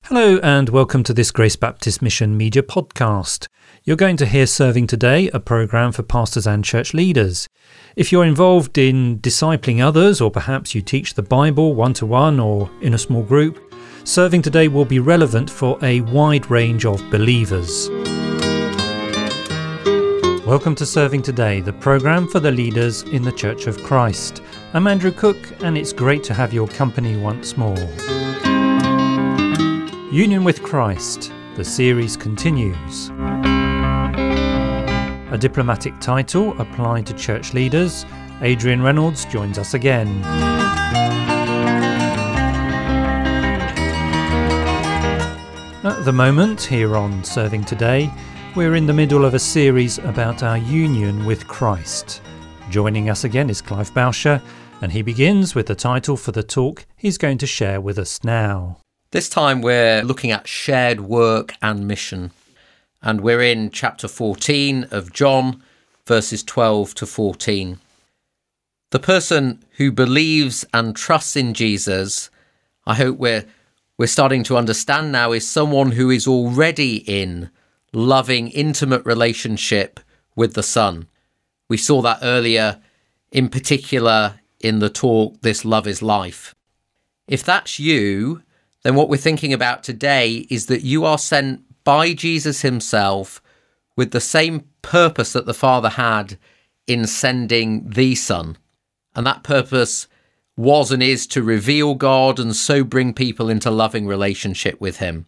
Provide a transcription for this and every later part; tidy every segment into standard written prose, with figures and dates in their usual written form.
Hello and welcome to this Grace Baptist Mission Media podcast. You're going to hear Serving Today, a programme for pastors and church leaders. If you're involved in discipling others, or perhaps you teach the Bible one-to-one or in a small group, Serving Today will be relevant for a wide range of believers. Welcome to Serving Today, the programme for the leaders in the Church of Christ. I'm Andrew Cook, and it's great to have your company once more. Union with Christ, the series continues. A diplomatic title applied to church leaders. Adrian Reynolds joins us again. At the moment, here on Serving Today, we're in the middle of a series about our union with Christ. Joining us again is Clive Bowsher, and he begins with the title for the talk he's going to share with us now. This time we're looking at shared work and mission, and we're in chapter 14 of John, verses 12 to 14. The person who believes and trusts in Jesus, I hope we're starting to understand now, is someone who is already in loving, intimate relationship with the Son. We saw that earlier, in particular in the talk, This Love is Life. If that's you, then what we're thinking about today is that you are sent by Jesus himself with the same purpose that the Father had in sending the Son. And that purpose was and is to reveal God and so bring people into loving relationship with him.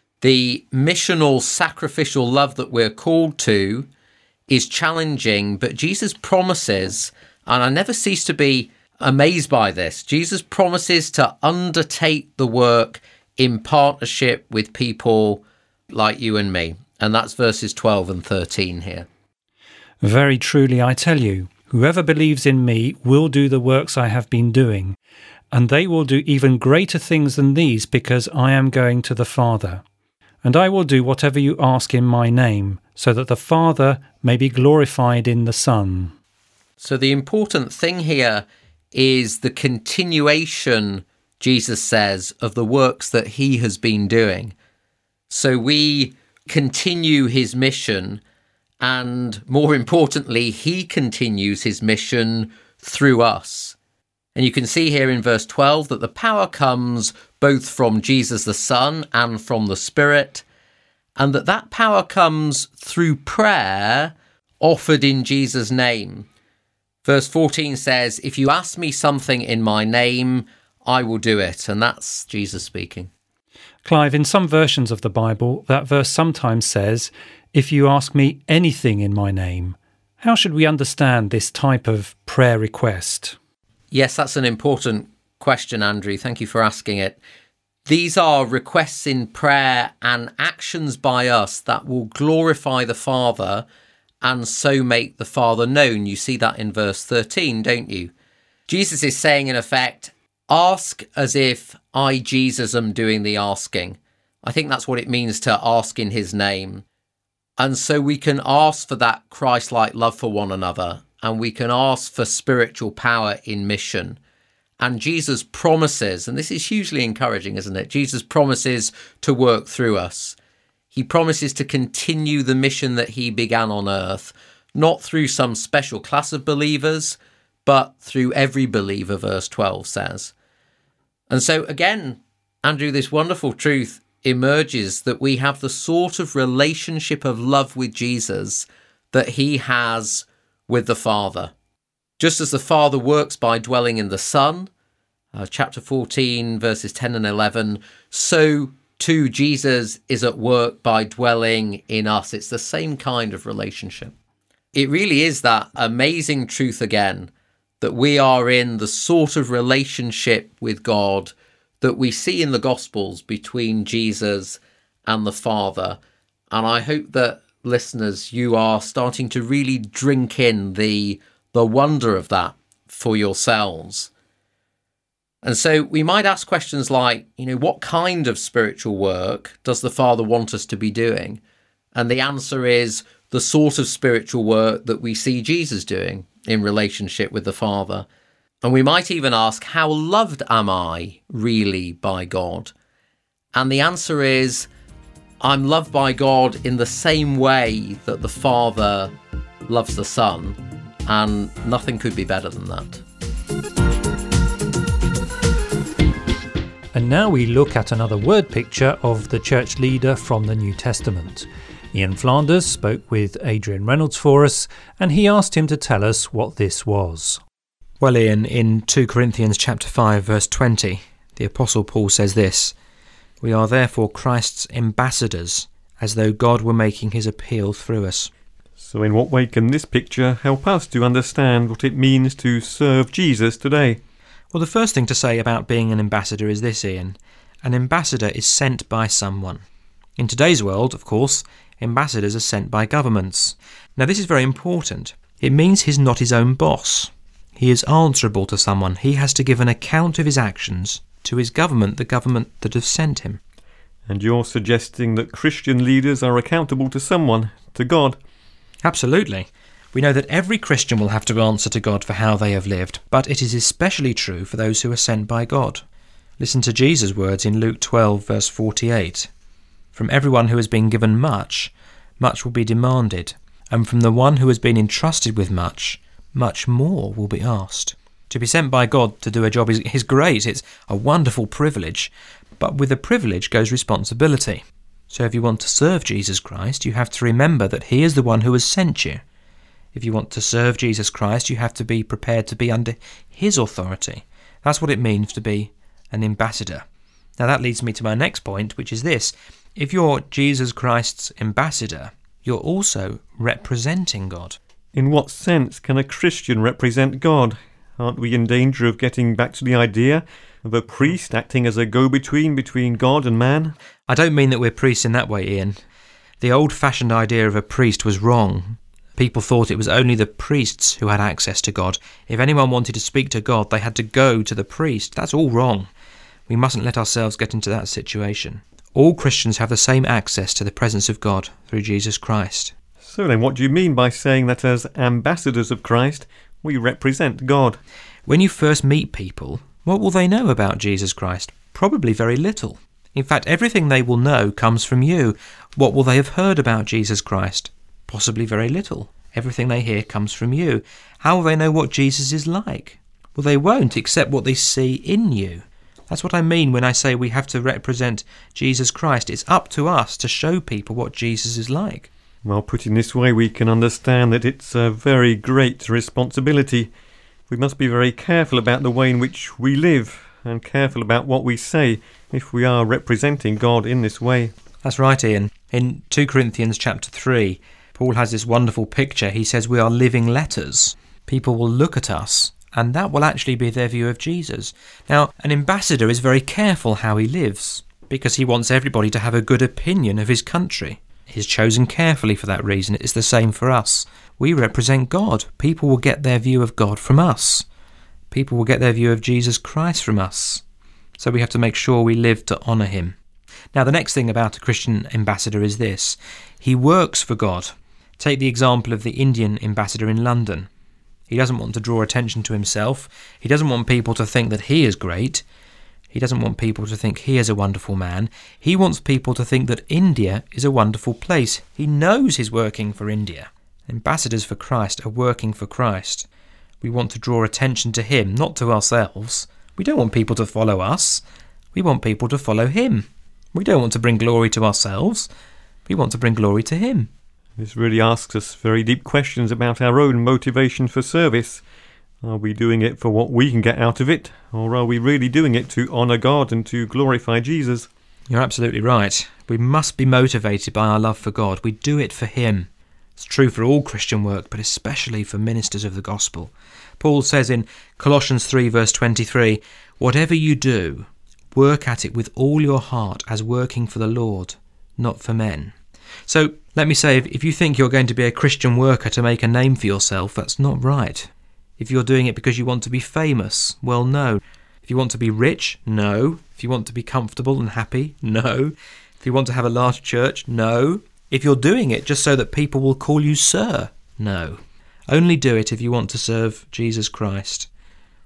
The missional sacrificial love that we're called to is challenging, but Jesus promises, and I never cease to be amazed by this, Jesus promises to undertake the work in partnership with people like you and me. And that's verses 12 and 13 here. Very truly I tell you, whoever believes in me will do the works I have been doing, and they will do even greater things than these, because I am going to the Father. And I will do whatever you ask in my name, so that the Father may be glorified in the Son. So the important thing here is the continuation, Jesus says, of the works that he has been doing. So we continue his mission, and more importantly, he continues his mission through us. And you can see here in verse 12 that the power comes both from Jesus the Son and from the Spirit, and that power comes through prayer offered in Jesus' name. Verse 14 says, if you ask me something in my name, I will do it. And that's Jesus speaking. Clive, in some versions of the Bible, that verse sometimes says, if you ask me anything in my name. How should we understand this type of prayer request? Yes, that's an important question, Andrew. Thank you for asking it. These are requests in prayer and actions by us that will glorify the Father and so make the Father known. You see that in verse 13, don't you? Jesus is saying, in effect, ask as if I, Jesus, am doing the asking. I think that's what it means to ask in his name. And so we can ask for that Christ-like love for one another, and we can ask for spiritual power in mission. And Jesus promises, and this is hugely encouraging, isn't it? Jesus promises to work through us. He promises to continue the mission that he began on earth, not through some special class of believers, but through every believer, verse 12 says. And so again, Andrew, this wonderful truth emerges that we have the sort of relationship of love with Jesus that he has with the Father. Just as the Father works by dwelling in the Son, chapter 14, verses 10 and 11, so too Jesus is at work by dwelling in us. It's the same kind of relationship. It really is that amazing truth again, that we are in the sort of relationship with God that we see in the Gospels between Jesus and the Father. And I hope that, listeners, you are starting to really drink in the wonder of that for yourselves. And so we might ask questions like, what kind of spiritual work does the Father want us to be doing? And the answer is the sort of spiritual work that we see Jesus doing in relationship with the Father. And we might even ask, how loved am I really by God? And the answer is, I'm loved by God in the same way that the Father loves the Son, and nothing could be better than that. And now we look at another word picture of the church leader from the New Testament. Ian Flanders spoke with Adrian Reynolds for us, and he asked him to tell us what this was. Well, Ian, in 2 Corinthians chapter 5, verse 20, the Apostle Paul says this: "We are therefore Christ's ambassadors, as though God were making his appeal through us." So in what way can this picture help us to understand what it means to serve Jesus today? Well, the first thing to say about being an ambassador is this, Ian. An ambassador is sent by someone. In today's world, of course, ambassadors are sent by governments. Now, this is very important. It means he's not his own boss. He is answerable to someone. He has to give an account of his actions to his government, the government that has sent him. And you're suggesting that Christian leaders are accountable to someone, to God? Absolutely. We know that every Christian will have to answer to God for how they have lived, but it is especially true for those who are sent by God. Listen to Jesus' words in Luke 12, verse 48. "From everyone who has been given much, much will be demanded, and from the one who has been entrusted with much, much more will be asked." To be sent by God to do a job is great. It's a wonderful privilege, but with the privilege goes responsibility. So if you want to serve Jesus Christ, you have to remember that he is the one who has sent you. If you want to serve Jesus Christ, you have to be prepared to be under his authority. That's what it means to be an ambassador. Now that leads me to my next point, which is this. If you're Jesus Christ's ambassador, you're also representing God. In what sense can a Christian represent God? Aren't we in danger of getting back to the idea of a priest acting as a go-between between God and man? I don't mean that we're priests in that way, Ian. The old-fashioned idea of a priest was wrong. People thought it was only the priests who had access to God. If anyone wanted to speak to God, they had to go to the priest. That's all wrong. We mustn't let ourselves get into that situation. All Christians have the same access to the presence of God through Jesus Christ. So then what do you mean by saying that as ambassadors of Christ, we represent God? When you first meet people, what will they know about Jesus Christ? Probably very little. In fact, everything they will know comes from you. What will they have heard about Jesus Christ? Possibly very little. Everything they hear comes from you. How will they know what Jesus is like? Well, they won't, except what they see in you. That's what I mean when I say we have to represent Jesus Christ. It's up to us to show people what Jesus is like. Well, put in this way, we can understand that it's a very great responsibility. We must be very careful about the way in which we live and careful about what we say if we are representing God in this way. That's right, Ian. In 2 Corinthians chapter 3, Paul has this wonderful picture. He says we are living letters. People will look at us, and that will actually be their view of Jesus. Now, an ambassador is very careful how he lives, because he wants everybody to have a good opinion of his country. He's chosen carefully for that reason. It's the same for us. We represent God. People will get their view of God from us. People will get their view of Jesus Christ from us. So we have to make sure we live to honour him. Now, the next thing about a Christian ambassador is this. He works for God. Take the example of the Indian ambassador in London. He doesn't want to draw attention to himself. He doesn't want people to think that he is great. He doesn't want people to think he is a wonderful man. He wants people to think that India is a wonderful place. He knows he's working for India. Ambassadors for Christ are working for Christ. We want to draw attention to him, not to ourselves. We don't want people to follow us. We want people to follow him. We don't want to bring glory to ourselves. We want to bring glory to him. This really asks us very deep questions about our own motivation for service. Are we doing it for what we can get out of it, or are we really doing it to honour God and to glorify Jesus? You're absolutely right. We must be motivated by our love for God. We do it for him. It's true for all Christian work, but especially for ministers of the gospel. Paul says in Colossians 3 verse 23, "Whatever you do, work at it with all your heart as working for the Lord, not for men." So let me say, if you think you're going to be a Christian worker to make a name for yourself, that's not right. If you're doing it because you want to be famous, well, no. If you want to be rich, no. If you want to be comfortable and happy, no. If you want to have a large church, no. If you're doing it just so that people will call you sir, no. Only do it if you want to serve Jesus Christ.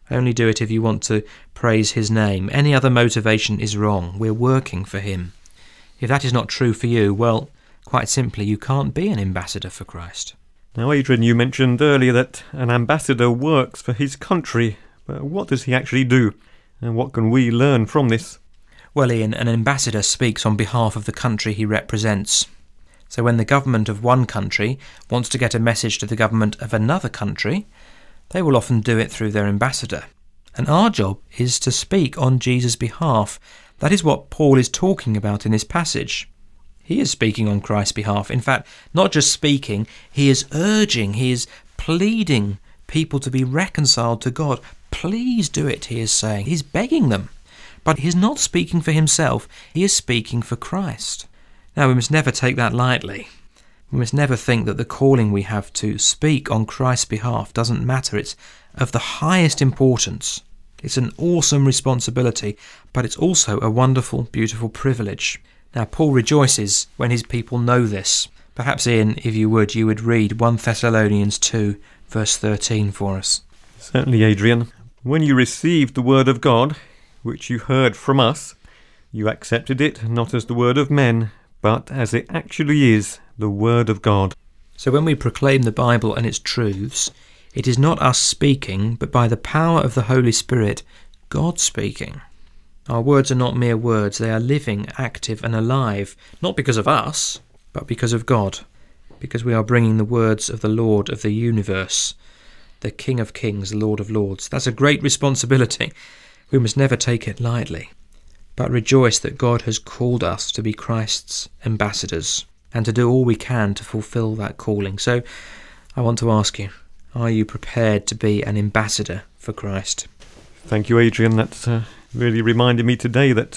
Only do it if you want to praise his name. Any other motivation is wrong. We're working for him. If that is not true for you, well, quite simply, you can't be an ambassador for Christ. Now, Adrian, you mentioned earlier that an ambassador works for his country, but what does he actually do? And what can we learn from this? Well, Ian, an ambassador speaks on behalf of the country he represents. So when the government of one country wants to get a message to the government of another country, they will often do it through their ambassador. And our job is to speak on Jesus' behalf. That is what Paul is talking about in this passage. He is speaking on Christ's behalf. In fact, not just speaking, he is urging, he is pleading people to be reconciled to God. Please do it, he is saying. He's begging them. But he's not speaking for himself, he is speaking for Christ. Now, we must never take that lightly. We must never think that the calling we have to speak on Christ's behalf doesn't matter. It's of the highest importance. It's an awesome responsibility, but it's also a wonderful, beautiful privilege. Now, Paul rejoices when his people know this. Perhaps, Ian, if you would read 1 Thessalonians 2, verse 13 for us. Certainly, Adrian. When you received the word of God, which you heard from us, you accepted it not as the word of men, but as it actually is, the word of God. So when we proclaim the Bible and its truths, it is not us speaking, but by the power of the Holy Spirit, God speaking. Our words are not mere words, they are living, active and alive, not because of us, but because of God, because we are bringing the words of the Lord of the universe, the King of Kings, Lord of Lords. That's a great responsibility. We must never take it lightly, but rejoice that God has called us to be Christ's ambassadors and to do all we can to fulfill that calling. So I want to ask you, are you prepared to be an ambassador for Christ? Thank you, Adrian. That's really reminded me today that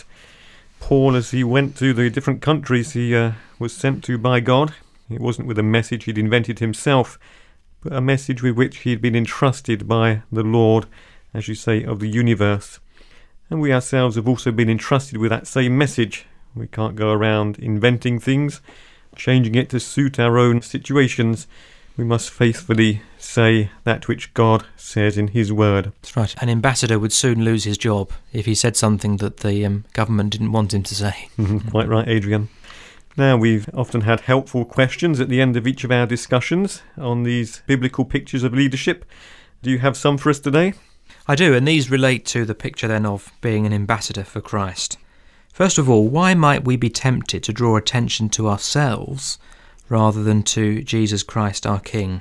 Paul, as he went to the different countries he was sent to by God, it wasn't with a message he'd invented himself, but a message with which he'd been entrusted by the Lord, as you say, of the universe. And we ourselves have also been entrusted with that same message. We can't go around inventing things, changing it to suit our own situations. We must faithfully say that which God says in his word. That's right. An ambassador would soon lose his job if he said something that the government didn't want him to say. Quite right, Adrian. Now, we've often had helpful questions at the end of each of our discussions on these biblical pictures of leadership. Do you have some for us today? I do, and these relate to the picture then of being an ambassador for Christ. First of all, why might we be tempted to draw attention to ourselves rather than to Jesus Christ our King?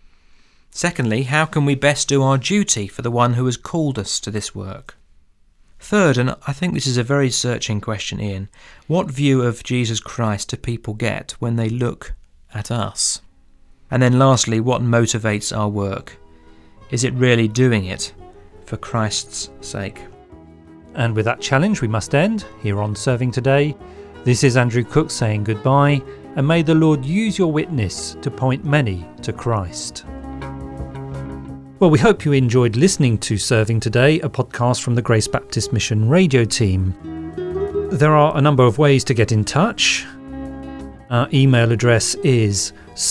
Secondly, how can we best do our duty for the one who has called us to this work? Third, and I think this is a very searching question, Ian, what view of Jesus Christ do people get when they look at us? And then lastly, what motivates our work? Is it really doing it for Christ's sake? And with that challenge we must end here on Serving Today. This is Andrew Cook saying goodbye, and may the Lord use your witness to point many to Christ. Well, we hope you enjoyed listening to Serving Today, a podcast from the Grace Baptist Mission radio team. There are a number of ways to get in touch. Our email address is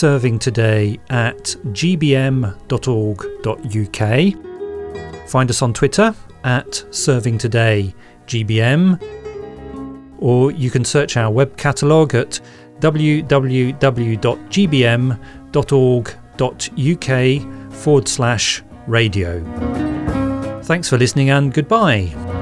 servingtoday@gbm.org.uk. Find us on Twitter @ServingTodayGBM, or you can search our web catalogue at www.gbm.org.uk/radio. Thanks for listening and goodbye.